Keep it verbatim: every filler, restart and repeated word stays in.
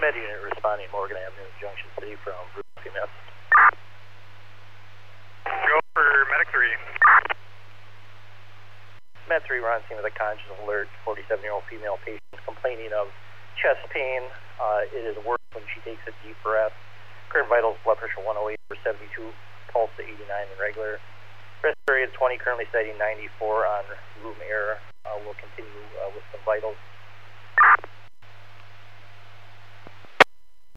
Med unit responding Morgan Avenue, Junction City from Route C M S. Go for Medic three. Med three, we're on scene with a conscious alert, forty-seven-year-old female patient complaining of chest pain. Uh, it is worse when she takes a deep breath. Current vitals, blood pressure one oh eight over seventy-two, pulse to eighty-nine and regular. Respiratory at twenty, currently citing ninety-four on room air. Uh, we'll continue uh, with some vitals.